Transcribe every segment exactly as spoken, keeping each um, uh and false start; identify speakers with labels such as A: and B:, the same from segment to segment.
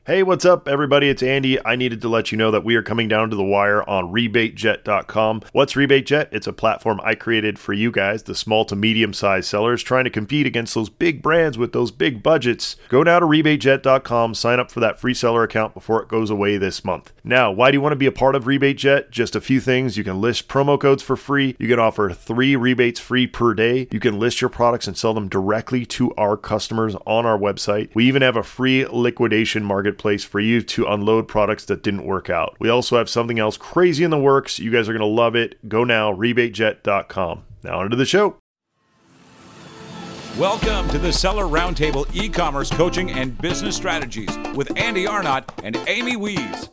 A: Hey, what's up, everybody? It's Andy. I needed to let you know that we are coming down to the wire on rebate jet dot com. What's RebateJet? It's a platform I created for you guys, the small to medium-sized sellers, trying to compete against those big brands with those big budgets. Go now to rebate jet dot com, sign up for that free seller account before it goes away this month. Now, why do you want to be a part of RebateJet? Just a few things. You can list promo codes for free. You can offer three rebates free per day. You can list your products and sell them directly to our customers on our website. We even have a free liquidation market place for you to unload products that didn't work out. We also have something else crazy in the works. You guys are going to love it. Go now, rebate jet dot com. Now onto the show.
B: Welcome to the Seller Roundtable e-commerce coaching and business strategies with Andy Arnott and Amy Wees.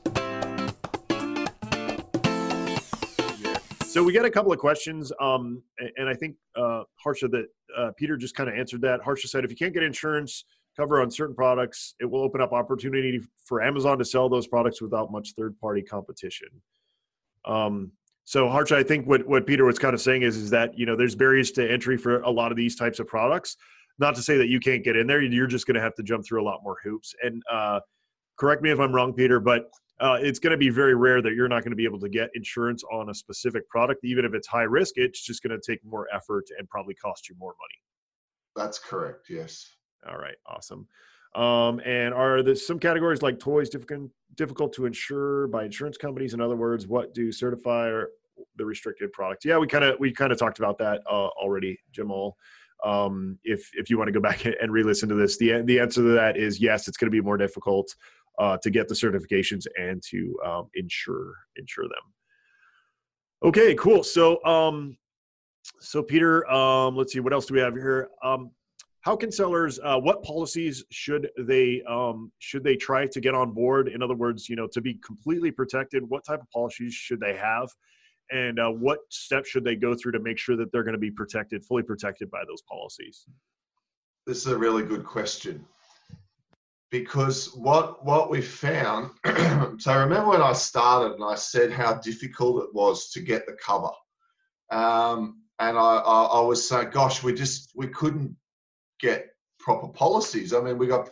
A: So we got a couple of questions, um, and I think uh, Harsha, that uh, Peter just kind of answered that. Harsha said, if you can't get insurance cover on certain products, it will open up opportunity for Amazon to sell those products without much third-party competition. Um, so Harsha, I think what, what Peter was kind of saying is, is that, you know, there's barriers to entry for a lot of these types of products. Not to say that you can't get in there, you're just going to have to jump through a lot more hoops. And uh, correct me if I'm wrong, Peter, but uh, it's going to be very rare that you're not going to be able to get insurance on a specific product. Even if it's high risk, it's just going to take more effort and probably cost you more money.
C: That's correct, yes.
A: All right, awesome. Um, and are there some categories like toys difficult difficult to insure by insurance companies? In other words, what do certify or the restricted products? Yeah, we kind of we kind of talked about that uh, already, Jamal. Um, if if you want to go back and re-listen to this, the the answer to that is yes. It's going to be more difficult uh, to get the certifications and to um, insure insure them. Okay, cool. So um, so Peter, um, let's see, what else do we have here? Um, How can sellers, uh, what policies should they um, should they try to get on board? In other words, you know, to be completely protected, what type of policies should they have? And uh, what steps should they go through to make sure that they're going to be protected, fully protected by those policies?
C: This is a really good question. Because what, what we found, so remember when I started and I said how difficult it was to get the cover. Um, and I, I, I was saying, gosh, we just, we couldn't get proper policies. I mean, we got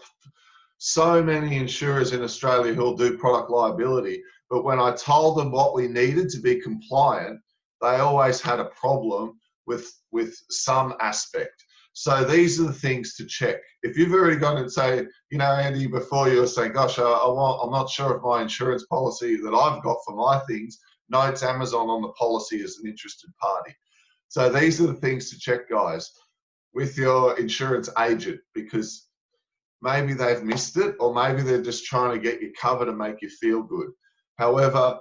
C: so many insurers in Australia who'll do product liability, but when I told them what we needed to be compliant, they always had a problem with with some aspect. So these are the things to check. If you've already gone and say, you know, Andy, before you were saying, gosh, I, I want, I'm not sure if my insurance policy that I've got for my things notes Amazon on the policy as an interested party. So these are the things to check, guys, with your insurance agent, because maybe they've missed it or maybe they're just trying to get you covered and make you feel good. However,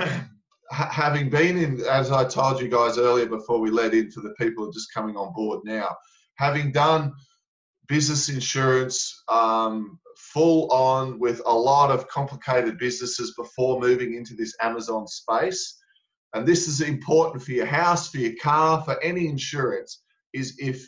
C: having been in, as I told you guys earlier before we led into the people who are just coming on board now, having done business insurance um, full on with a lot of complicated businesses before moving into this Amazon space, and this is important for your house, for your car, for any insurance, is if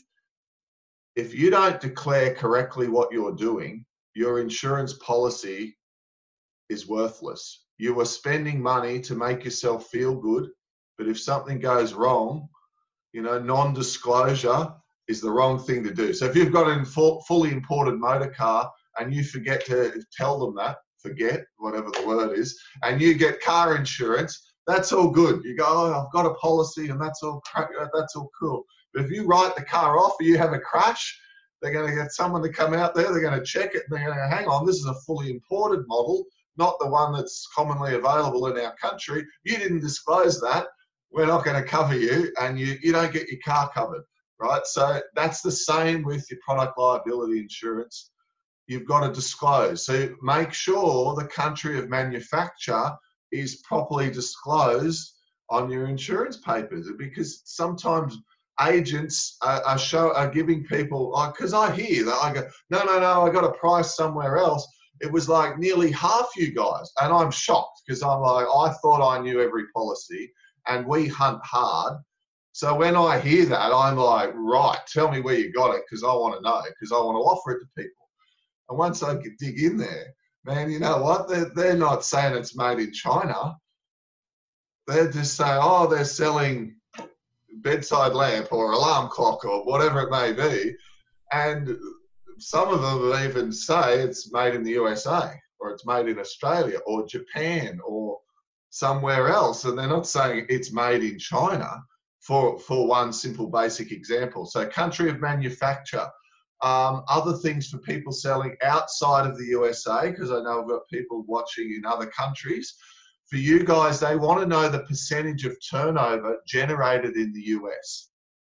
C: If you don't declare correctly what you're doing, your insurance policy is worthless. You are spending money to make yourself feel good, but if something goes wrong, you know, non-disclosure is the wrong thing to do. So if you've got a full, fully imported motor car and you forget to tell them that, forget, whatever the word is, and you get car insurance, that's all good. You go, oh, I've got a policy and that's all, that's all cool. But if you write the car off or you have a crash, they're going to get someone to come out there, they're going to check it, and they're going to go, hang on, this is a fully imported model, not the one that's commonly available in our country. You didn't disclose that. We're not going to cover you, and you, you don't get your car covered, right? So that's the same with your product liability insurance. You've got to disclose. So make sure the country of manufacture is properly disclosed on your insurance papers, because sometimes agents are, are show are giving people, like, because I hear that I go, no, no, no, I got a price somewhere else. It was like nearly half you guys, and I'm shocked because I'm like, I thought I knew every policy, and we hunt hard. So when I hear that, I'm like, right, tell me where you got it, because I want to know, because I want to offer it to people. And once I could dig in there, man, you know what? They're, they're not saying it's made in China. They're just saying, oh, they're selling bedside lamp or alarm clock or whatever it may be. And some of them even say it's made in the U S A. or it's made in Australia or Japan or somewhere else. And they're not saying it's made in China for, for one simple basic example. So country of manufacture, um, other things for people selling outside of the U S A, because I know I've got people watching in other countries. For you guys, they want to know the percentage of turnover generated in the U S.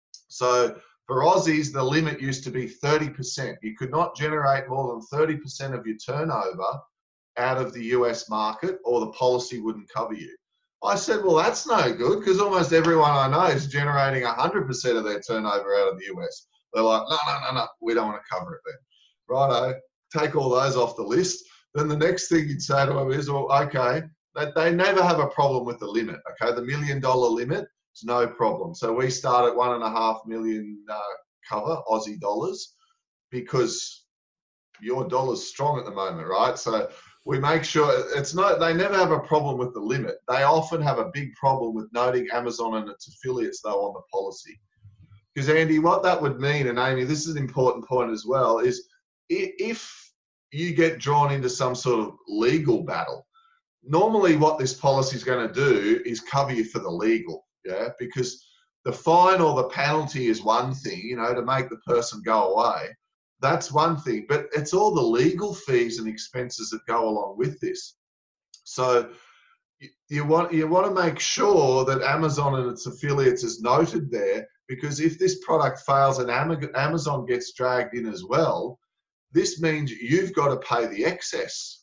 C: So for Aussies, the limit used to be thirty percent. You could not generate more than thirty percent of your turnover out of the U S market, or the policy wouldn't cover you. I said, well, that's no good, because almost everyone I know is generating one hundred percent of their turnover out of the U S. They're like, no, no, no, no, we don't want to cover it then. Righto, take all those off the list. Then the next thing you'd say to them is, well, okay, they, they never have a problem with the limit, okay? The million dollar limit is no problem. So we start at one and a half million uh, cover, Aussie dollars, because your dollar's strong at the moment, right? So we make sure it's not, they never have a problem with the limit. They often have a big problem with noting Amazon and its affiliates though on the policy. Because Andy, what that would mean, and Amy, this is an important point as well, is if you get drawn into some sort of legal battle, normally what this policy is going to do is cover you for the legal, yeah? Because the fine or the penalty is one thing, you know, to make the person go away. That's one thing, but it's all the legal fees and expenses that go along with this. So you, you want you want to make sure that Amazon and its affiliates is noted there, because if this product fails and Amazon gets dragged in as well, this means you've got to pay the excess.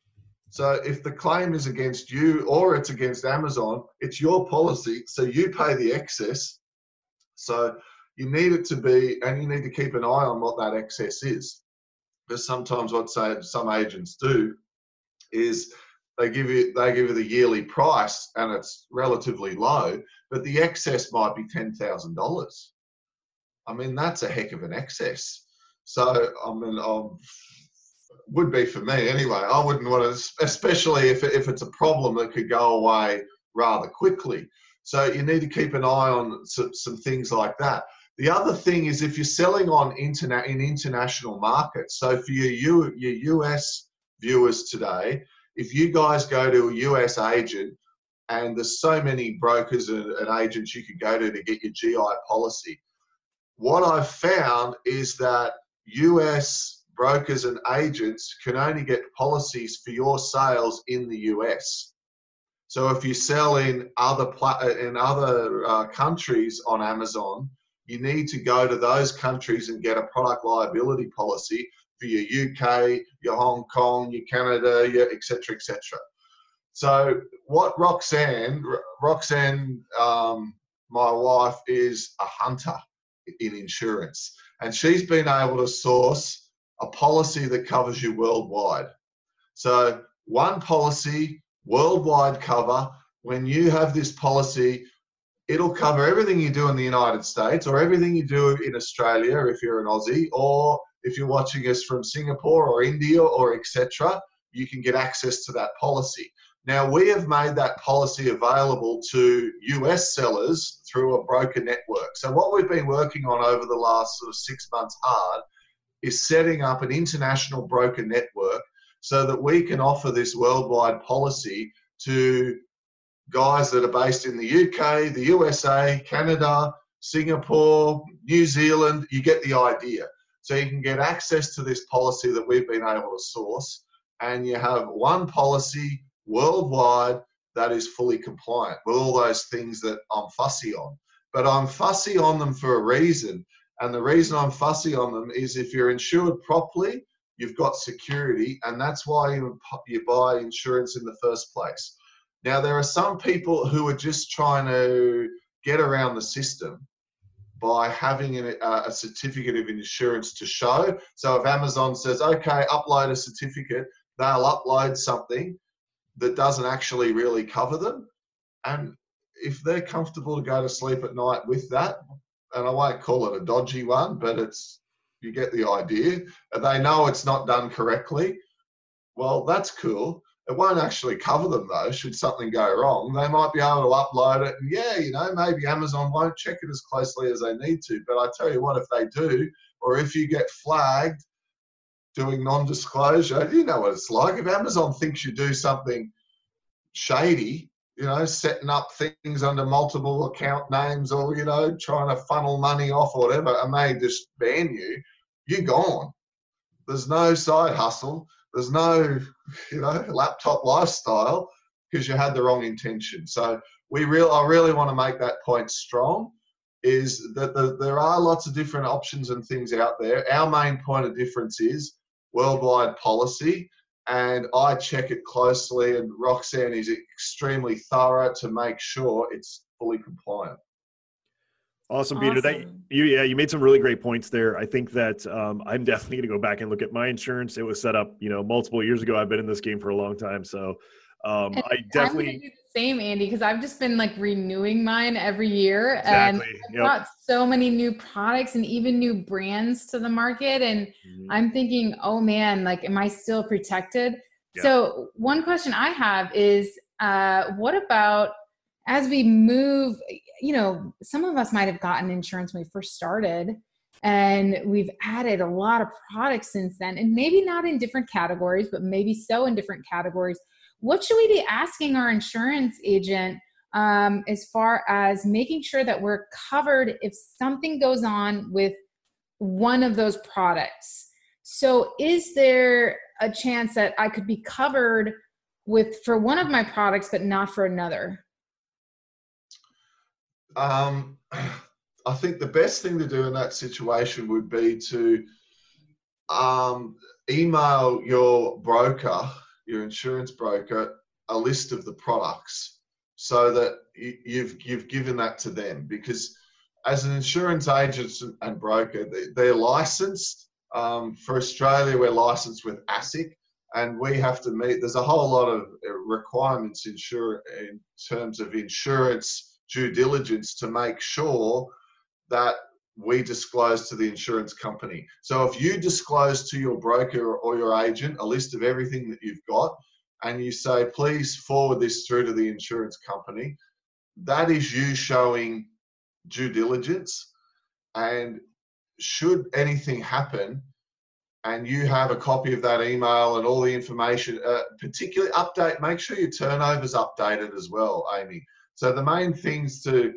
C: So if the claim is against you or it's against Amazon, it's your policy, so you pay the excess. So you need it to be, and you need to keep an eye on what that excess is. Because sometimes what say, some agents do is they give you they give you the yearly price and it's relatively low, but the excess might be ten thousand dollars. I mean, that's a heck of an excess. So I mean, um, would be for me anyway. I wouldn't want to, especially if if it's a problem that could go away rather quickly. So you need to keep an eye on some, some things like that. The other thing is if you're selling on internet in international markets. So for your U, your U S viewers today, if you guys go to a U S agent, and there's so many brokers and, and agents you could go to to get your G I policy, what I've found is that U S brokers and agents can only get policies for your sales in the U S. So if you sell in other in other uh, countries on Amazon, you need to go to those countries and get a product liability policy for your U K, your Hong Kong, your Canada, your et cetera, et cetera. So what Roxanne, Roxanne, um, my wife, is a hunter in insurance, and she's been able to source a policy that covers you worldwide. So one policy, worldwide cover. When you have this policy, it'll cover everything you do in the United States, or everything you do in Australia if you're an Aussie, or if you're watching us from Singapore or India or et cetera, you can get access to that policy. Now, we have made that policy available to U S sellers through a broker network. So what we've been working on over the last sort of six months hard is setting up an international broker network so that we can offer this worldwide policy to guys that are based in the U K, the U S A, Canada, Singapore, New Zealand. You get the idea. So you can get access to this policy that we've been able to source, and you have one policy worldwide that is fully compliant with all those things that I'm fussy on. But I'm fussy on them for a reason. And the reason I'm fussy on them is if you're insured properly, you've got security, and that's why you, you buy insurance in the first place. Now, there are some people who are just trying to get around the system by having a, a certificate of insurance to show. So if Amazon says, okay, upload a certificate, they'll upload something that doesn't actually really cover them. And if they're comfortable to go to sleep at night with that, and I won't call it a dodgy one, but it's, you get the idea, and they know it's not done correctly, well, that's cool. It won't actually cover them though, should something go wrong. They might be able to upload it, and yeah, you know, maybe Amazon won't check it as closely as they need to, but I tell you what, if they do, or if you get flagged, doing non-disclosure, you know what it's like. If Amazon thinks you do something shady, you know, setting up things under multiple account names or, you know, trying to funnel money off or whatever, and they just ban you, you're gone. There's no side hustle. There's no, you know, laptop lifestyle because you had the wrong intention. So we real, I really want to make that point strong, is that the, there are lots of different options and things out there. Our main point of difference is worldwide policy, and I check it closely, and Roxanne is extremely thorough to make sure it's fully compliant.
A: Awesome, Peter. That you, yeah, you made some really great points there. I think that um, I'm definitely going to go back and look at my insurance. It was set up, you know, multiple years ago. I've been in this game for a long time, so um, I definitely
D: I'm gonna do the same, Andy, because I've just been like renewing mine every year,
A: exactly.
D: and I've
A: Yep.
D: brought so many new products and even new brands to the market, and mm-hmm. I'm thinking, oh man, like, am I still protected? Yeah. So one question I have is, uh, what about as we move, you know, some of us might have gotten insurance when we first started, and we've added a lot of products since then, and maybe not in different categories, but maybe so in different categories. What should we be asking our insurance agent um, as far as making sure that we're covered if something goes on with one of those products? So is there a chance that I could be covered with for one of my products, but not for another?
C: Um, I think the best thing to do in that situation would be to um, email your broker, your insurance broker, a list of the products, so that you've you've given that to them. Because as an insurance agent and broker, they're licensed. Um, for Australia, we're licensed with ASIC, and we have to meet. There's a whole lot of requirements insure, in terms of insurance due diligence to make sure that we disclose to the insurance company. So if you disclose to your broker or your agent a list of everything that you've got, and you say, please forward this through to the insurance company, that is you showing due diligence. And should anything happen, and you have a copy of that email and all the information, uh, particularly update, make sure your turnover's updated as well, Amy. So the main things to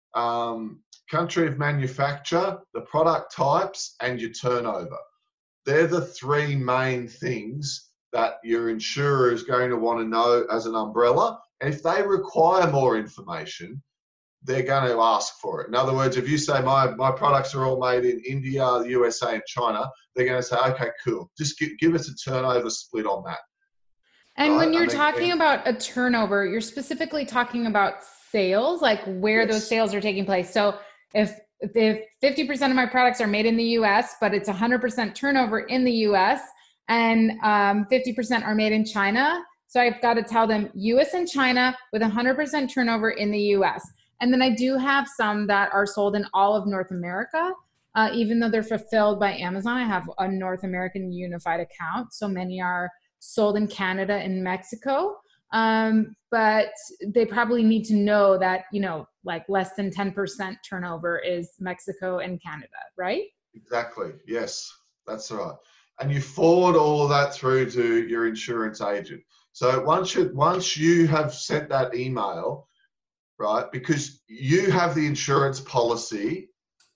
C: um, country of manufacture, the product types, and your turnover. They're the three main things that your insurer is going to want to know as an umbrella. And if they require more information, they're going to ask for it. In other words, if you say my, my products are all made in India, the U S A, and China, they're going to say, okay, cool. Just give, give us a turnover split on that.
D: And
C: right?
D: when you're
C: I mean,
D: talking
C: and,
D: about a turnover, you're specifically talking about sales, like where
C: yes.
D: those sales are taking place. So if if fifty percent of my products are made in the U S, but it's one hundred percent turnover in the U S, and um, fifty percent are made in China, so I've got to tell them U S and China with one hundred percent turnover in the U S. And then I do have some that are sold in all of North America, uh, even though they're fulfilled by Amazon. I have a North American unified account, so many are sold in Canada and Mexico. Um, but they probably need to know that, you know, like less than ten percent turnover is Mexico and Canada, right?
C: Exactly. Yes, that's right. And you forward all of that through to your insurance agent. So once you, once you have sent that email, right, because you have the insurance policy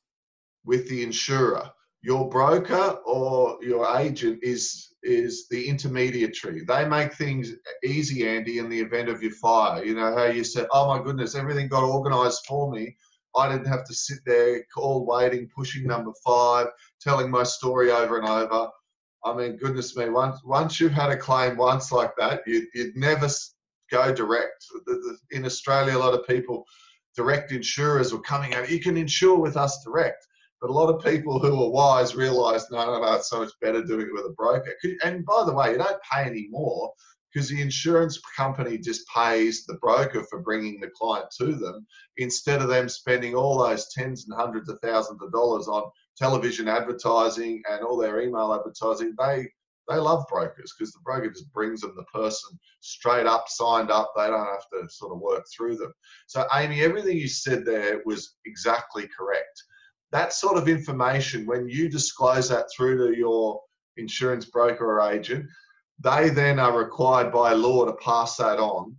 C: with the insurer, your broker or your agent is is the intermediary. They make things easy, Andy, in the event of your fire. You know how you said, oh my goodness, everything got organized for me. I didn't have to sit there, call, waiting, pushing number five, telling my story over and over. I mean, goodness me, once once you've had a claim once like that, you, you'd never go direct. In Australia, a lot of people, direct insurers were coming out, you can insure with us direct. But a lot of people who are wise realize, no, no, no, it's so much better doing it with a broker. And by the way, you don't pay any more because the insurance company just pays the broker for bringing the client to them, instead of them spending all those tens and hundreds of thousands of dollars on television advertising and all their email advertising. They they love brokers because the broker just brings them the person straight up, signed up. They don't have to sort of work through them. So, Amy, everything you said there was exactly correct. That sort of information, when you disclose that through to your insurance broker or agent, they then are required by law to pass that on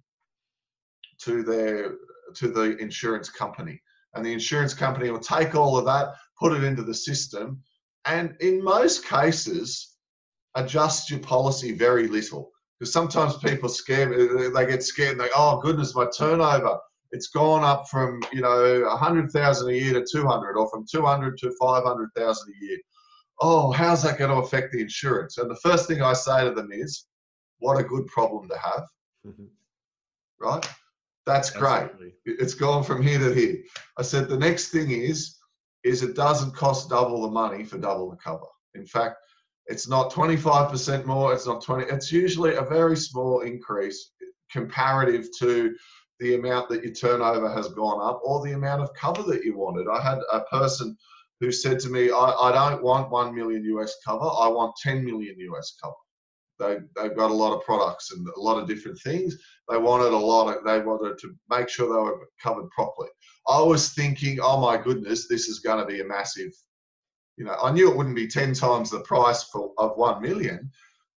C: to their to the insurance company. And the insurance company will take all of that, put it into the system, and in most cases, adjust your policy very little. Because sometimes people scare, they get scared and they, oh goodness, my turnover, it's gone up from, you know, one hundred thousand a year to two hundred, or from two hundred to five hundred thousand a year. Oh, how's that going to affect the insurance? And the first thing I say to them is, what a good problem to have, mm-hmm. right? That's great. Absolutely. It's gone from here to here. I said, the next thing is, is it doesn't cost double the money for double the cover. In fact, it's not twenty-five percent more, it's not twenty, it's usually a very small increase comparative to the amount that your turnover has gone up or the amount of cover that you wanted. I had a person who said to me, I, I don't want one million U S cover, I want ten million U S cover. They, they've got a lot of products and a lot of different things. They wanted a lot of, they wanted to make sure they were covered properly. I was thinking, oh my goodness, this is going to be a massive, you know, I knew it wouldn't be ten times the price for, of one million.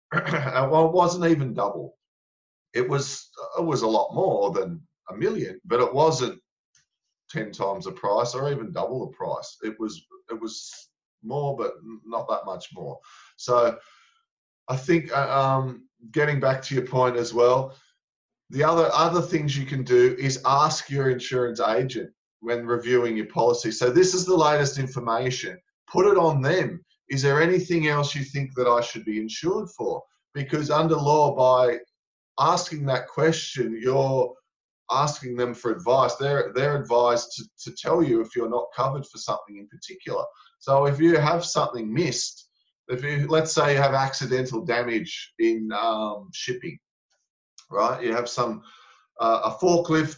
C: Well, it wasn't even double. It was, it was a lot more than a million, but it wasn't ten times the price or even double the price. It was, it was more, but not that much more. So I think um, getting back to your point as well, the other, other things you can do is ask your insurance agent when reviewing your policy. So this is the latest information. Put it on them. Is there anything else you think that I should be insured for? Because under law, by asking that question, you're asking them for advice. They're, they're advised to, to tell you if you're not covered for something in particular. So if you have something missed, if you, let's say you have accidental damage in um, shipping, right? You have some, uh, a forklift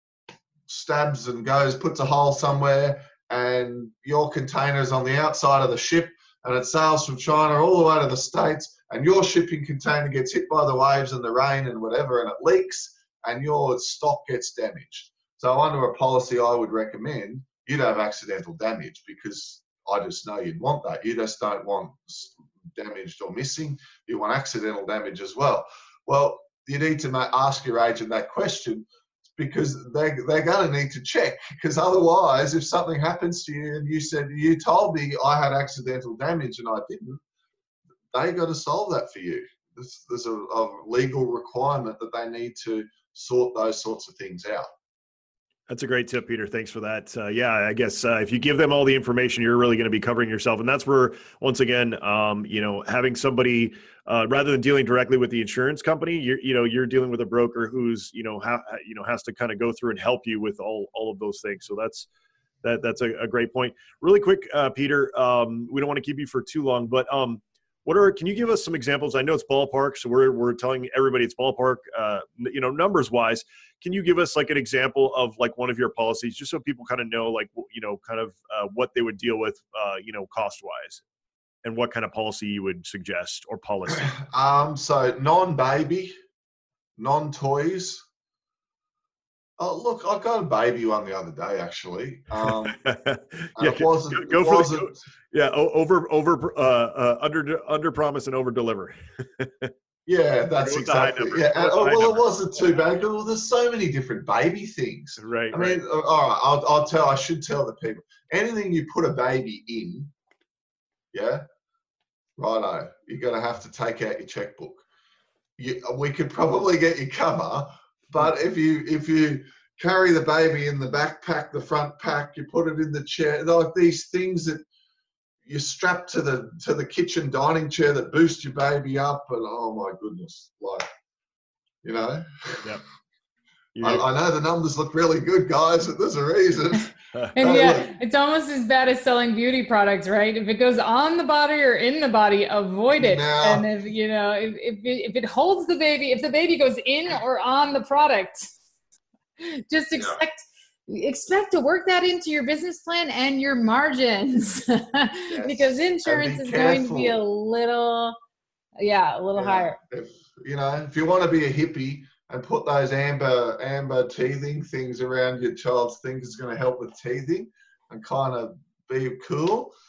C: stabs and goes, puts a hole somewhere, and your container is on the outside of the ship and it sails from China all the way to the States, and your shipping container gets hit by the waves and the rain and whatever, and it leaks and your stock gets damaged. So under a policy I would recommend, you'd have accidental damage, because I just know you'd want that. You just don't want damaged or missing. You want accidental damage as well. Well, you need to ask your agent that question, because they, they're going to need to check. Because otherwise, if something happens to you and you said, you told me I had accidental damage and I didn't, they got to solve that for you. There's, there's a, a legal requirement that they need to sort those sorts of things out.
A: That's a great tip, Peter. Thanks for that. Uh, yeah, I guess uh, if you give them all the information, you're really going to be covering yourself. And that's where, once again, um, you know, having somebody, uh, rather than dealing directly with the insurance company, you're, you know, you're dealing with a broker who's, you know, ha- you know, has to kind of go through and help you with all, all of those things. So that's, that, that's a, a great point. Really quick, uh, Peter, um, we don't want to keep you for too long, but um, what are, can you give us some examples? I know it's ballpark, so we're, we're telling everybody it's ballpark, uh, you know, numbers wise. Can you give us like an example of like one of your policies, just so people kind of know, like, you know, kind of uh, what they would deal with, uh, you know, cost wise, and what kind of policy you would suggest, or policy?
C: Um, so non-baby, non-toys. Oh, look, I got a baby one the other day, actually. Um,
A: yeah,
C: it wasn't,
A: go, go
C: it
A: for
C: wasn't,
A: the, go, yeah, over, over, uh, uh, under, under promise and over deliver.
C: Yeah, that's exactly. Yeah, and, oh, well, it wasn't too bad, because well, there's so many different baby things.
A: Right.
C: I mean,
A: right.
C: all right, I'll, I'll tell. I should tell the people, anything you put a baby in, yeah, righto, you're gonna have to take out your checkbook. You, we could probably get you cover, but if you if you carry the baby in the backpack, the front pack, you put it in the chair, like these things that you're strapped to the to the kitchen dining chair that boost your baby up, and oh my goodness, like, you know.
A: Yep.
C: I, I know the numbers look really good, guys, but there's a reason.
D: And
C: Hey,
D: yeah,
C: look.
D: it's almost as bad as selling beauty products, right? If it goes on the body or in the body, avoid it.
C: Now-
D: and if you know, if if it, if it holds the baby, if the baby goes in or on the product, just expect expect to work that into your business plan and your margins, because insurance
C: be
D: is going to be a
C: careful.
D: little, yeah, a little
C: Yeah.
D: higher.
C: If, you know, if you want to be a hippie and put those amber amber teething things around your child's thing, is going to help with teething and kind of be cool.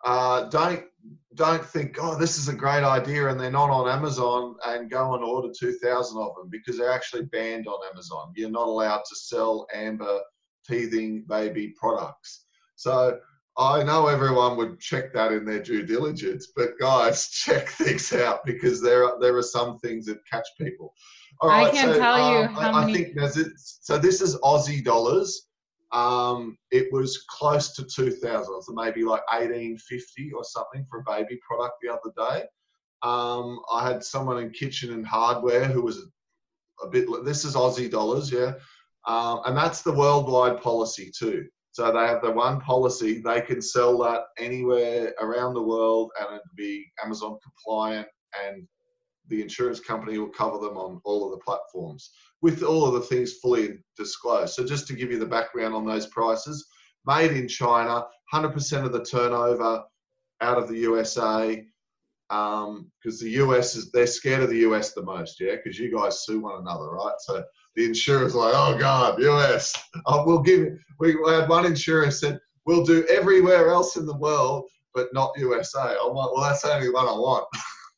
C: uh, don't don't think, oh, this is a great idea, and they're not on Amazon, and go and order two thousand of them, because they're actually banned on Amazon. You're not allowed to sell amber teething baby products. So I know everyone would check that in their due diligence, but guys, check things out, because there are, there are some things that catch people. All right,
D: I can't
C: so,
D: tell you
C: um,
D: how
C: I,
D: many.
C: I think there's it. So this is Aussie dollars. Um, it was close to two thousand, so maybe like eighteen fifty or something for a baby product the other day. Um, I had someone in Kitchen and Hardware who was a bit, this is Aussie dollars, yeah. Um, and that's the worldwide policy too. So they have the one policy, they can sell that anywhere around the world, and it'd be Amazon compliant, and the insurance company will cover them on all of the platforms with all of the things fully disclosed. So just to give you the background on those prices, made in China, one hundred percent of the turnover out of the U S A, um, because the U S is, they're scared of the U S the most, yeah, because you guys sue one another, right? So the insurer's like, oh God, U S, oh, we'll give it. We had one insurer said, we'll do everywhere else in the world, but not U S A. I'm like, well, that's the only one I want.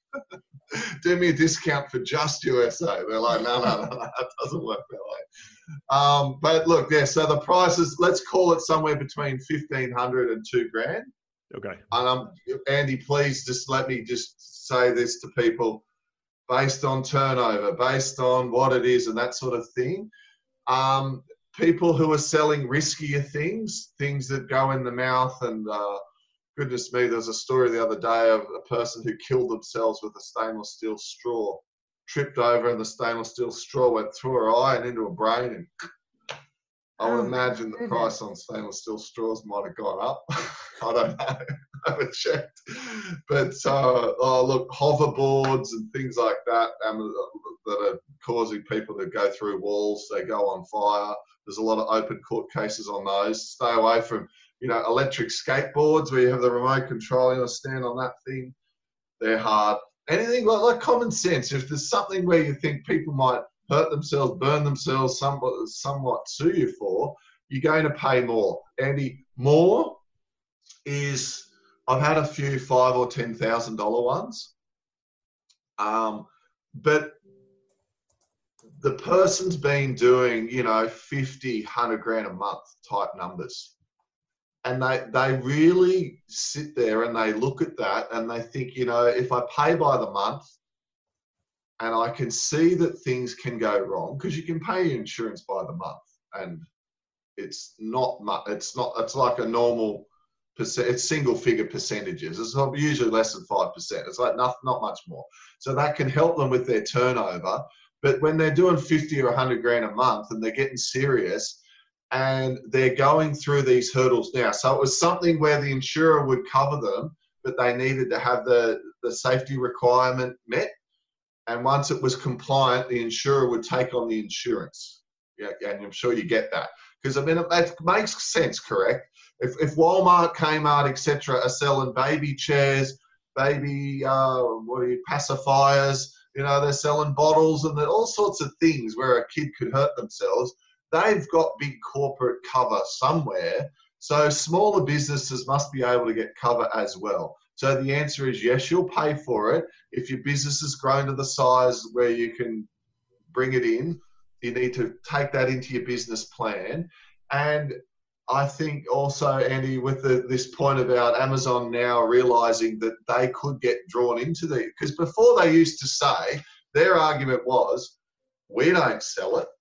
C: Do me a discount for just U S A. They're like, no, no, no, no, it doesn't work that way. Um, but look, yeah, so the prices, let's call it somewhere between fifteen hundred and two grand.
A: Okay.
C: And um, Andy, please just let me just say this to people, based on turnover, based on what it is and that sort of thing. Um, people who are selling riskier things, things that go in the mouth, and uh, goodness me, there was a story the other day of a person who killed themselves with a stainless steel straw, tripped over, and the stainless steel straw went through her eye and into her brain. And I would
D: Oh,
C: imagine the
D: goodness.
C: price on stainless steel straws might have gone up. I don't know. I haven't checked. But uh, oh, look, hoverboards and things like that um, that are causing people to go through walls, they go on fire. There's a lot of open court cases on those. Stay away from, you know, electric skateboards where you have the remote control, you know, stand on that thing. They're hard. Anything like, like common sense. If there's something where you think people might hurt themselves, burn themselves, somewhat, somewhat sue you for, you're going to pay more. Andy, more is, I've had a few five or ten thousand dollar ones, um, but the person's been doing, you know, fifty, one hundred grand a month type numbers. And they, they really sit there and they look at that and they think, you know, if I pay by the month and I can see that things can go wrong, because you can pay your insurance by the month and it's not much, it's not, it's like a normal percent, it's single figure percentages. It's usually less than five percent. It's like not, not much more. So that can help them with their turnover. But when they're doing fifty or one hundred grand a month and they're getting serious, and they're going through these hurdles now. So it was something where the insurer would cover them, but they needed to have the, the safety requirement met. And once it was compliant, the insurer would take on the insurance. Yeah, and I'm sure you get that. Because, I mean, that makes sense, correct? If, if Walmart, Kmart, et cetera are selling baby chairs, baby, uh, what are you, pacifiers, you know, they're selling bottles and all sorts of things where a kid could hurt themselves, they've got big corporate cover somewhere. So smaller businesses must be able to get cover as well. So the answer is yes, you'll pay for it. If your business has grown to the size where you can bring it in, you need to take that into your business plan. And I think also, Andy, with the, this point about Amazon now realizing that they could get drawn into the, because before they used to say, their argument was, we don't sell it.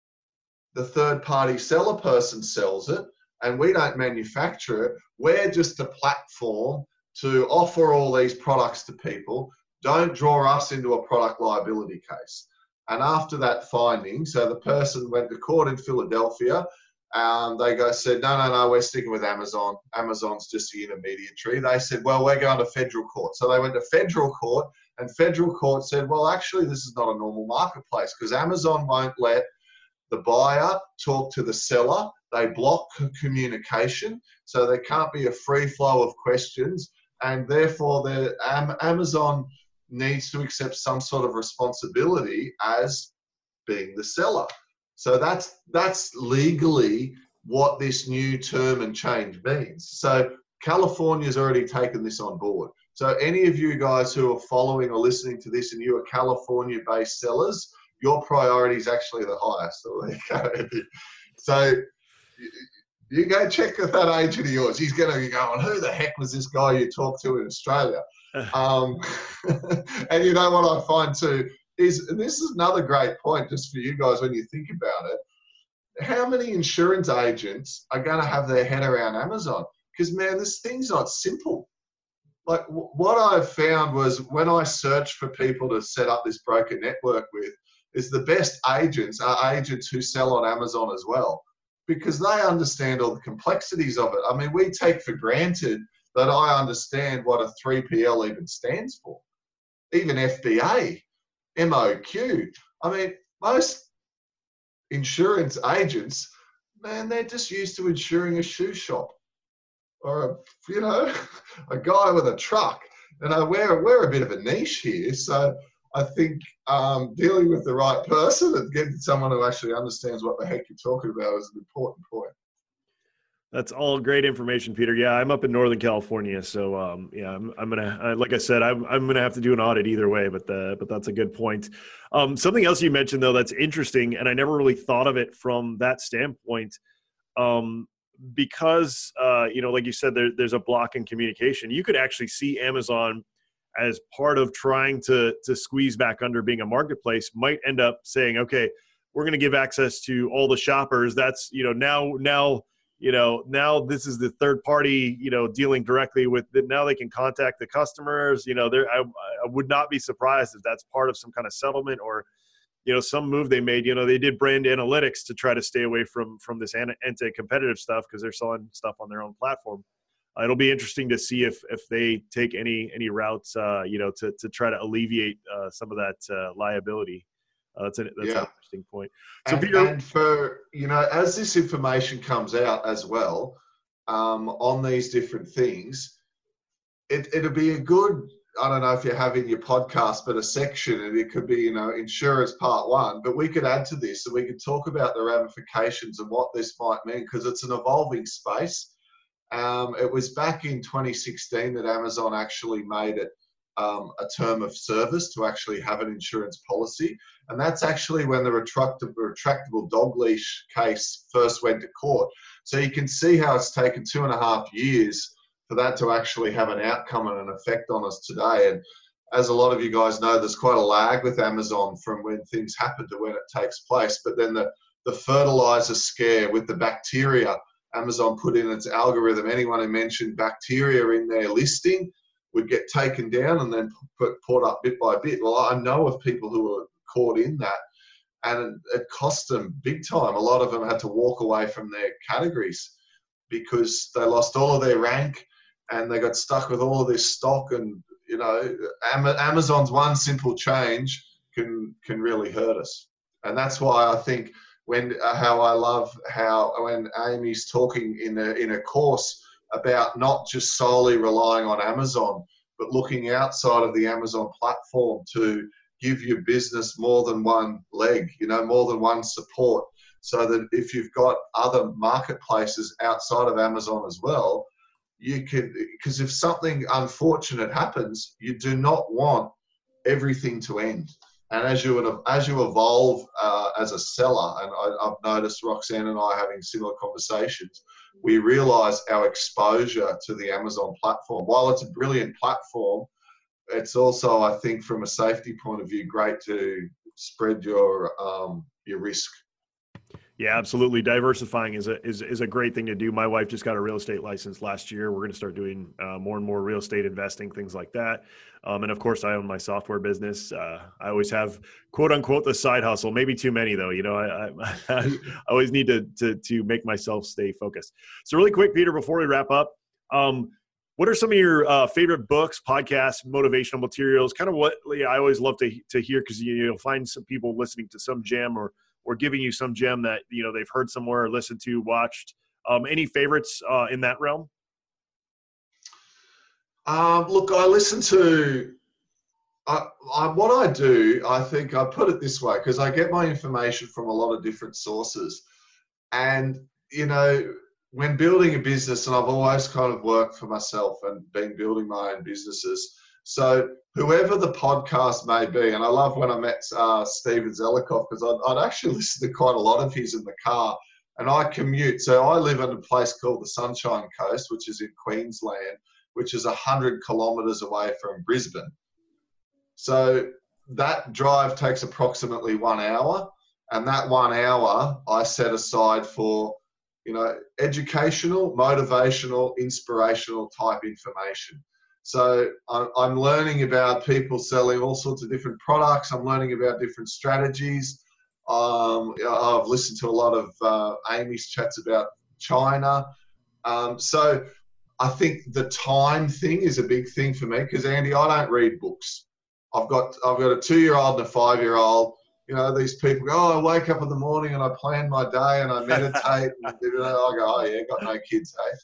C: The third party seller person sells it and we don't manufacture it. We're just a platform to offer all these products to people. Don't draw us into a product liability case. And after that finding, so the person went to court in Philadelphia. Um, they go said, no, no, no, we're sticking with Amazon. Amazon's just the intermediary. They said, well, we're going to federal court. So they went to federal court, and federal court said, well, actually, this is not a normal marketplace because Amazon won't let the buyer talk to the seller. They block communication, so there can't be a free flow of questions, and therefore the um, Amazon needs to accept some sort of responsibility as being the seller. So that's that's legally what this new term and change means. So California's already taken this on board. So any of you guys who are following or listening to this and you are California-based sellers, your priority is actually the highest. So, there you go. So you go check with that agent of yours. He's going to be going, who the heck was this guy you talked to in Australia? um, and you know what I find too is, and this is another great point just for you guys when you think about it, how many insurance agents are going to have their head around Amazon? Because, man, this thing's not simple. Like, w- what I've found was when I search for people to set up this broker network with, is the best agents are agents who sell on Amazon as well, because they understand all the complexities of it. I mean, we take for granted that I understand what a three P L even stands for, even F B A, M O Q. I mean, most insurance agents, man, they're just used to insuring a shoe shop or, a, you know, a guy with a truck. And I we're, we're a bit of a niche here. So I think um, dealing with the right person and getting someone who actually understands what the heck you're talking about is an important point.
A: That's all great information, Peter. Yeah, I'm up in Northern California, so um, yeah, I'm, I'm gonna, uh, like I said, I'm, I'm gonna have to do an audit either way. But the, but that's a good point. Um, something else you mentioned though that's interesting, and I never really thought of it from that standpoint, um, because uh, you know, like you said, there, there's a block in communication. You could actually see Amazon as part of trying to to squeeze back under being a marketplace, might end up saying, okay, we're going to give access to all the shoppers. That's, you know, now now. You know, now this is the third party, you know, dealing directly with it. Now they can contact the customers. You know, there, I, I would not be surprised if that's part of some kind of settlement or, you know, some move they made. You know, they did brand analytics to try to stay away from from this anti-competitive stuff because they're selling stuff on their own platform. Uh, it'll be interesting to see if if they take any any routes, uh, you know, to to try to alleviate uh, some of that uh, liability. Uh, that's, a, that's
C: yeah.
A: an interesting point. So,
C: and,
A: Peter,
C: and for, you know, as this information comes out as well um, on these different things, it, it'll be a good, I don't know if you have in your podcast, but a section, and it could be, you know, insurance part one, but we could add to this and we could talk about the ramifications and what this might mean, because it's an evolving space. Um, it was back in twenty sixteen that Amazon actually made it Um, a term of service to actually have an insurance policy. And that's actually when the retractable, retractable dog leash case first went to court. So you can see how it's taken two and a half years for that to actually have an outcome and an effect on us today. And as a lot of you guys know, there's quite a lag with Amazon from when things happen to when it takes place. But then the, the fertilizer scare with the bacteria, Amazon put in its algorithm, anyone who mentioned bacteria in their listing would get taken down and then put, put up bit by bit. Well, I know of people who were caught in that, and it, it cost them big time. A lot of them had to walk away from their categories because they lost all of their rank and they got stuck with all of this stock. And, you know, Amazon's one simple change can can really hurt us. And that's why I think when uh, how I love how when Amy's talking in a in a course about not just solely relying on Amazon, but looking outside of the Amazon platform to give your business more than one leg, you know, more than one support. So that if you've got other marketplaces outside of Amazon as well, you can, because if something unfortunate happens, you do not want everything to end. And as you as you evolve uh, as a seller, and I, I've noticed Roxanne and I having similar conversations, we realize our exposure to the Amazon platform. While it's a brilliant platform, it's also, I think, from a safety point of view, great to spread your um, your risk.
A: Yeah, absolutely. Diversifying is a is, is a great thing to do. My wife just got a real estate license last year. We're going to start doing uh, more and more real estate investing, things like that. Um, and of course, I own my software business. Uh, I always have quote unquote the side hustle. Maybe too many though. You know, I, I, I always need to to to make myself stay focused. So really quick, Peter, before we wrap up, um, what are some of your uh, favorite books, podcasts, motivational materials? Kind of what yeah, I always love to to hear, because you, you'll find some people listening to some gem or or giving you some gem that, you know, they've heard somewhere, listened to, watched. Um, any favorites uh, in that realm?
C: Um, look, I listen to, I, I, what I do, I think I put it this way, because I get my information from a lot of different sources. And, you know, when building a business, and I've always kind of worked for myself and been building my own businesses. So whoever the podcast may be, and I love when I met uh, Steven Zelikoff, because I'd, I'd actually listen to quite a lot of his in the car, and I commute. So I live in a place called the Sunshine Coast, which is in Queensland, which is one hundred kilometres away from Brisbane. So that drive takes approximately one hour, and that one hour I set aside for, you know, educational, motivational, inspirational type information. So I'm learning about people selling all sorts of different products. I'm learning about different strategies. Um, I've listened to a lot of uh, Amy's chats about China. Um, so I think the time thing is a big thing for me, because Andy, I don't read books. I've got I've got a two-year-old and a five-year-old. You know, these people go, oh, I wake up in the morning and I plan my day and I meditate. And I go, oh yeah, got no kids, eh?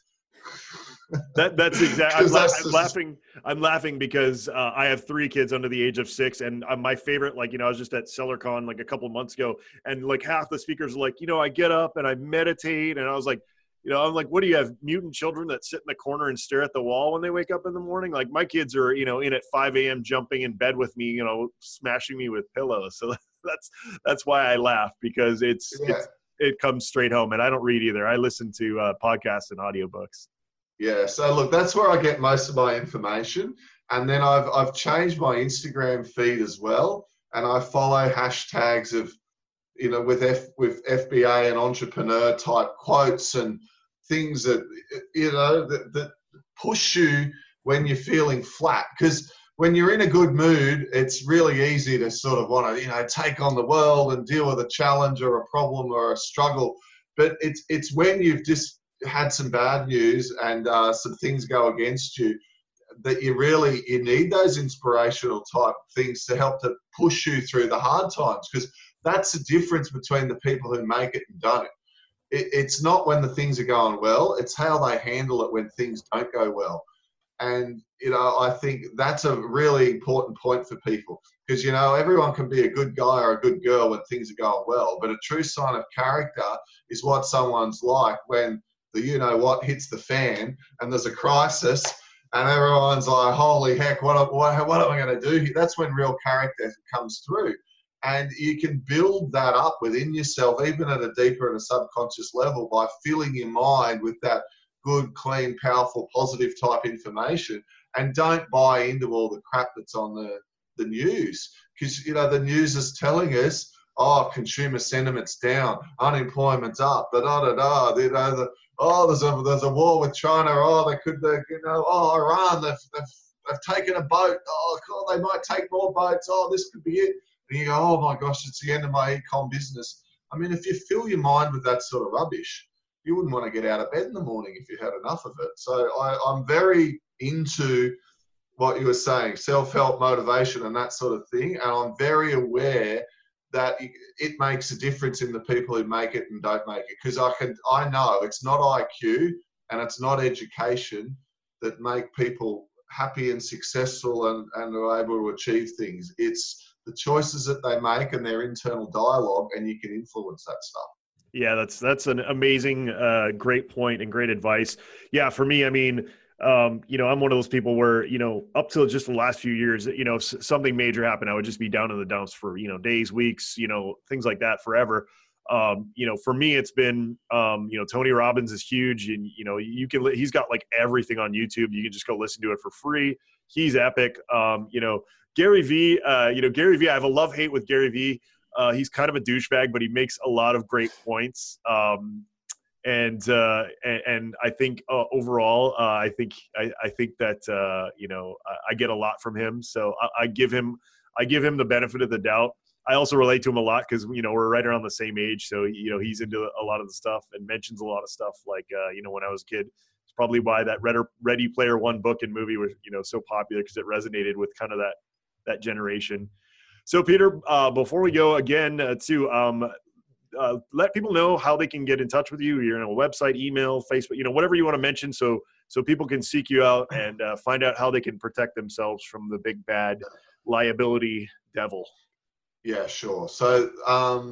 A: That that's exactly. I'm, la- I'm laughing. I'm laughing because uh, I have three kids under the age of six, and uh, my favorite, like, you know, I was just at CellarCon like a couple months ago, and like half the speakers are like, you know, I get up and I meditate, and I was like, you know, I'm like, what do you have, mutant children that sit in the corner and stare at the wall when they wake up in the morning? Like, my kids are, you know, in at five a.m. jumping in bed with me, you know, smashing me with pillows. So that's that's why I laugh, because it's
C: yeah.
A: it's it comes straight home, and I don't read either. I listen to uh, podcasts and audiobooks.
C: Yeah, so look, that's where I get most of my information. And then I've I've changed my Instagram feed as well. And I follow hashtags of, you know, with F with F B A and entrepreneur type quotes and things that, you know, that, that push you when you're feeling flat. Because when you're in a good mood, it's really easy to sort of want to, you know, take on the world and deal with a challenge or a problem or a struggle. But it's it's when you've just had some bad news and uh, some things go against you, that you really, you need those inspirational type things to help to push you through the hard times, because that's the difference between the people who make it and don't. It, it's not when the things are going well, it's how they handle it when things don't go well. And, you know, I think that's a really important point for people, because, you know, everyone can be a good guy or a good girl when things are going well, but a true sign of character is what someone's like when the you know what hits the fan and there's a crisis and everyone's like, holy heck, what, what, what am I going to do here? That's when real character comes through. And you can build that up within yourself, even at a deeper and a subconscious level, by filling your mind with that good, clean, powerful, positive type information. And don't buy into all the crap that's on the, the news. Because, you know, the news is telling us, oh, consumer sentiment's down, unemployment's up, da da da da. You know, the, oh, there's a there's a war with China. Oh, they could, they, you know, oh, Iran, they've, they've they've taken a boat. Oh, God, they might take more boats. Oh, this could be it. And you go, oh my gosh, it's the end of my e-com business. I mean, if you fill your mind with that sort of rubbish, you wouldn't want to get out of bed in the morning if you had enough of it. So I, I'm very into what you were saying, self-help, motivation, and that sort of thing. And I'm very aware that it makes a difference in the people who make it and don't make it. Because I can, I know it's not I Q and it's not education that make people happy and successful and, and are able to achieve things. It's the choices that they make and their internal dialogue, and you can influence that stuff.
A: Yeah, that's that's an amazing, uh, great point and great advice. Yeah, for me, I mean, um, you know, I'm one of those people where, you know, up till just the last few years, you know, s- something major happened, I would just be down in the dumps for, you know, days, weeks, you know, things like that forever. Um, you know, for me, it's been, um, you know, Tony Robbins is huge, and, you know, you can, li- he's got like everything on YouTube. You can just go listen to it for free. He's epic. Um, you know, Gary Vee, uh, you know, Gary Vee, I have a love hate with Gary Vee. Uh, he's kind of a douchebag, but he makes a lot of great points. Um, and, uh, and, and I think uh, overall, uh, I think, I, I think that, uh, you know, I, I get a lot from him. So I, I give him, I give him the benefit of the doubt. I also relate to him a lot because, you know, we're right around the same age. So, you know, he's into a lot of the stuff and mentions a lot of stuff like, uh, you know, when I was a kid, it's probably why that Ready Player One book and movie was, you know, so popular, because it resonated with kind of that, that generation. So Peter, uh, before we go again uh, to um, uh, let people know how they can get in touch with you, your, you know, website, email, Facebook, you know, whatever you want to mention, so so people can seek you out and uh, find out how they can protect themselves from the big bad liability devil.
C: Yeah, sure. So um,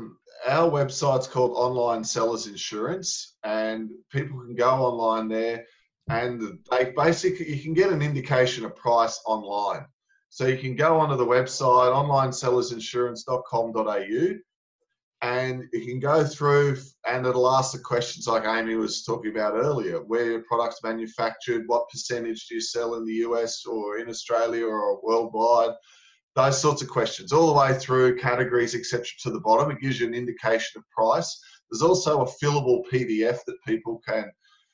C: our website's called Online Sellers Insurance, and people can go online there, and they basically, you can get an indication of price online. So you can go onto the website, online sellers insurance dot com dot a u, and you can go through and it'll ask the questions like Amy was talking about earlier. Where your product's manufactured, what percentage do you sell in the U S or in Australia or worldwide? Those sorts of questions, all the way through categories, et cetera, to the bottom. It gives you an indication of price. There's also a fillable P D F that people can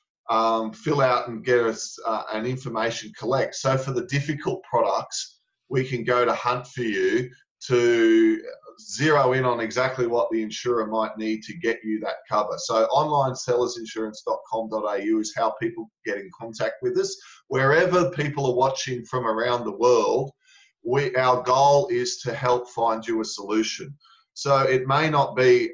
C: um, fill out and get us uh, an information collect. So for the difficult products, we can go to hunt for you to zero in on exactly what the insurer might need to get you that cover. So online sellers insurance dot com dot a u is how people get in contact with us. Wherever people are watching from around the world, we, our goal is to help find you a solution. So it may not be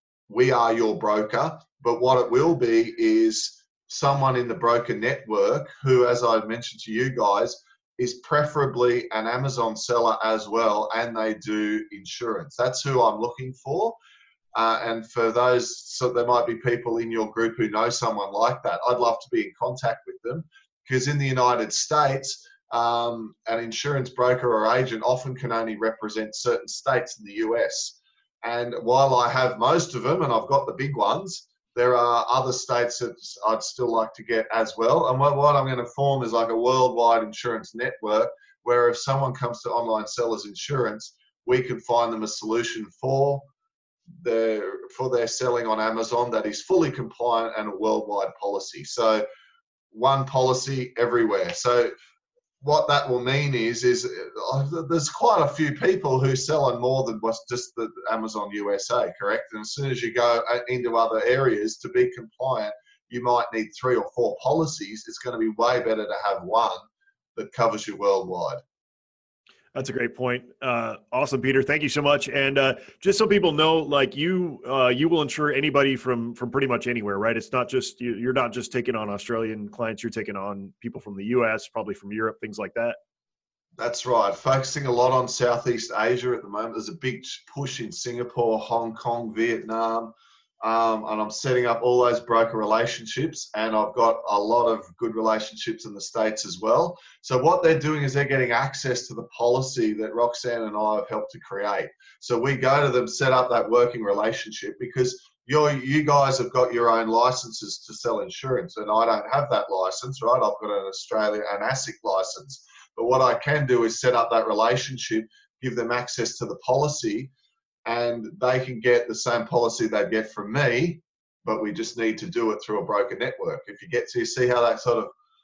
C: we are your broker, but what it will be is someone in the broker network who, as I mentioned to you guys, is preferably an Amazon seller as well, and they do insurance. That's who I'm looking for. Uh, and for those, so there might be people in your group who know someone like that. I'd love to be in contact with them, because in the United States, um, an insurance broker or agent often can only represent certain states in the U S. And while I have most of them, and I've got the big ones, there are other states that I'd still like to get as well. And what, what I'm going to form is like a worldwide insurance network, where if someone comes to Online Sellers Insurance, we can find them a solution for their, for their selling on Amazon that is fully compliant and a worldwide policy. So one policy everywhere. So what that will mean is, is uh, there's quite a few people who sell on more than what's just the Amazon U S A, correct? And as soon as you go into other areas to be compliant, you might need three or four policies. It's going to be way better to have one that covers you worldwide.
A: That's a great point. Uh, awesome, Peter. Thank you so much. And uh, just so people know, like you, uh, you will insure anybody from from pretty much anywhere, right? It's not just you, you're not just taking on Australian clients. You're taking on people from the U S, probably from Europe, things like that.
C: That's right. Focusing a lot on Southeast Asia at the moment. There's a big push in Singapore, Hong Kong, Vietnam. Um, and I'm setting up all those broker relationships, and I've got a lot of good relationships in the States as well. So what they're doing is they're getting access to the policy that Roxanne and I have helped to create. So we go to them, set up that working relationship, because you're, you guys have got your own licenses to sell insurance, and I don't have that license, right? I've got an Australia, an ASIC license. But what I can do is set up that relationship, give them access to the policy, and they can get the same policy they get from me, but we just need to do it through a broker network. If you get to see how that sort of,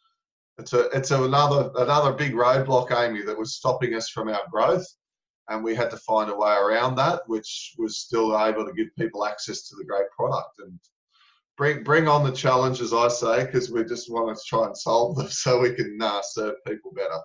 C: it's a, it's a, another another big roadblock, Amy, that was stopping us from our growth, and we had to find a way around that, which was still able to give people access to the great product and bring bring on the challenges, I say, because we just want to try and solve them so we can uh, serve people better.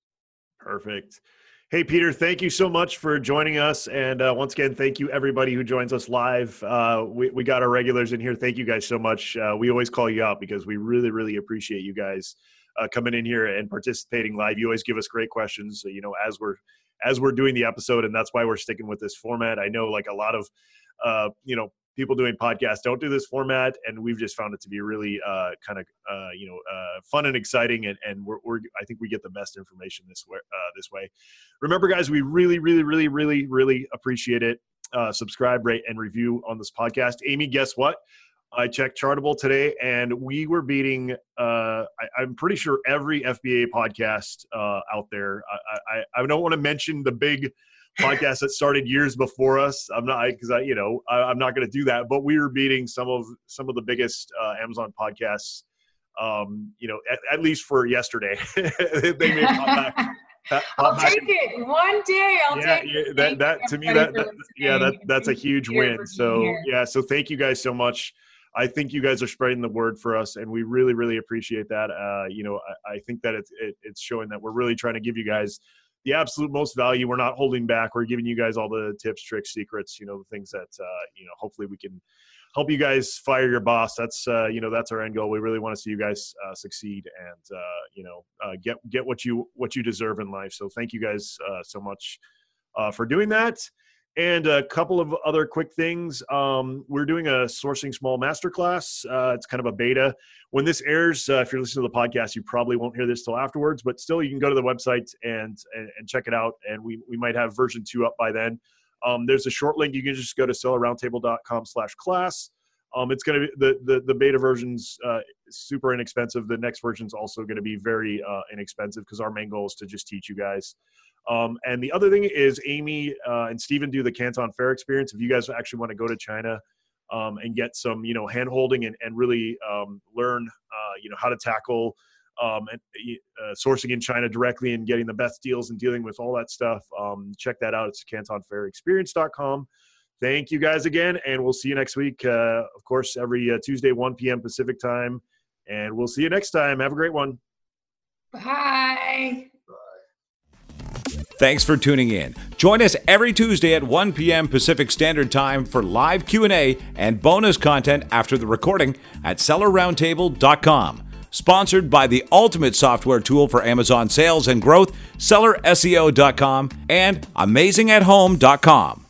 A: Perfect. Hey, Peter, thank you so much for joining us. And uh, once again, thank you everybody who joins us live. Uh, we, we got our regulars in here. Thank you guys so much. Uh, we always call you out because we really, really appreciate you guys uh, coming in here and participating live. You always give us great questions, you know, as we're, as we're doing the episode. And that's why we're sticking with this format. I know like a lot of, uh, you know, people doing podcasts don't do this format, and we've just found it to be really uh, kind of uh, you know uh, fun and exciting, and, and we're, we're I think we get the best information this way. Uh, this way, remember, guys, we really, really, really, really, really appreciate it. Uh, subscribe, rate, and review on this podcast. Amy, guess what? I checked Chartable today, and we were beating. Uh, I, I'm pretty sure every F B A podcast uh, out there. I, I, I don't want to mention the big podcast that started years before us. I'm not, because I, you know, I, I'm not going to do that. But we were beating some of some of the biggest uh, Amazon podcasts. Um, you know, at, at least for yesterday, they may pop back. Pop
E: I'll
A: back
E: take
A: and,
E: it one day. I'll
A: yeah,
E: take
A: yeah,
E: it.
A: that that to me that, that yeah that that's a huge win. So
E: here.
A: yeah, so thank you guys so much. I think you guys are spreading the word for us, and we really, really appreciate that. Uh, you know, I, I think that it's it, it's showing that we're really trying to give you guys the absolute most value. We're not holding back. We're giving you guys all the tips, tricks, secrets, you know, the things that, uh, you know, hopefully we can help you guys fire your boss. That's, uh, you know, that's our end goal. We really want to see you guys uh, succeed and, uh, you know, uh, get, get what you, what you deserve in life. So thank you guys uh, so much uh, for doing that. And a couple of other quick things. Um, we're doing a sourcing small masterclass. Uh, it's kind of a beta. When this airs, uh, if you're listening to the podcast, you probably won't hear this till afterwards, but still you can go to the website and, and, and check it out. And we, we might have version two up by then. Um, there's a short link. You can just go to seller roundtable dot com slash class. Um, it's going to be the, the, the beta version's uh, super inexpensive. The next version's also going to be very uh, inexpensive because our main goal is to just teach you guys. Um, and the other thing is Amy uh, and Steven do the Canton Fair experience. If you guys actually want to go to China um, and get some, you know, hand holding and, and really um, learn, uh, you know, how to tackle um, and, uh, sourcing in China directly and getting the best deals and dealing with all that stuff, um, check that out. It's canton fair experience dot com. Thank you guys again, and we'll see you next week. Uh, of course, every uh, Tuesday, one p.m. Pacific time. And we'll see you next time. Have a great one.
D: Bye.
B: Thanks for tuning in. Join us every Tuesday at one p.m. Pacific Standard Time for live Q and A and bonus content after the recording at seller roundtable dot com. Sponsored by the ultimate software tool for Amazon sales and growth, seller S E O dot com and amazing at home dot com.